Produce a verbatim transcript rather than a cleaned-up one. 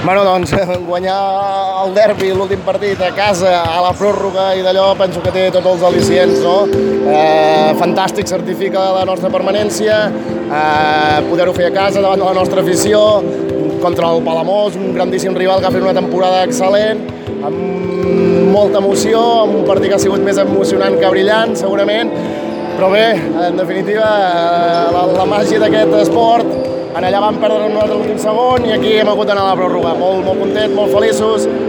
Bueno, doncs, guanyar el derbi, l'últim partit, a casa, a la pròrroga i d'allò, penso que té tots els al·licients, no? Eh, fantàstic, certifica la nostra permanència, eh, poder-ho fer a casa davant de la nostra afició, contra el Palamós, un grandíssim rival que ha fet una temporada excel·lent, amb molta emoció, amb un partit que ha sigut més emocionant que brillant, segurament, però bé, en definitiva, la, la màgia d'aquest esport. En allà vam perdre nosaltres l'últim segon i aquí hem hagut d'anar a la pròrroga. Molt, molt contents, molt feliços.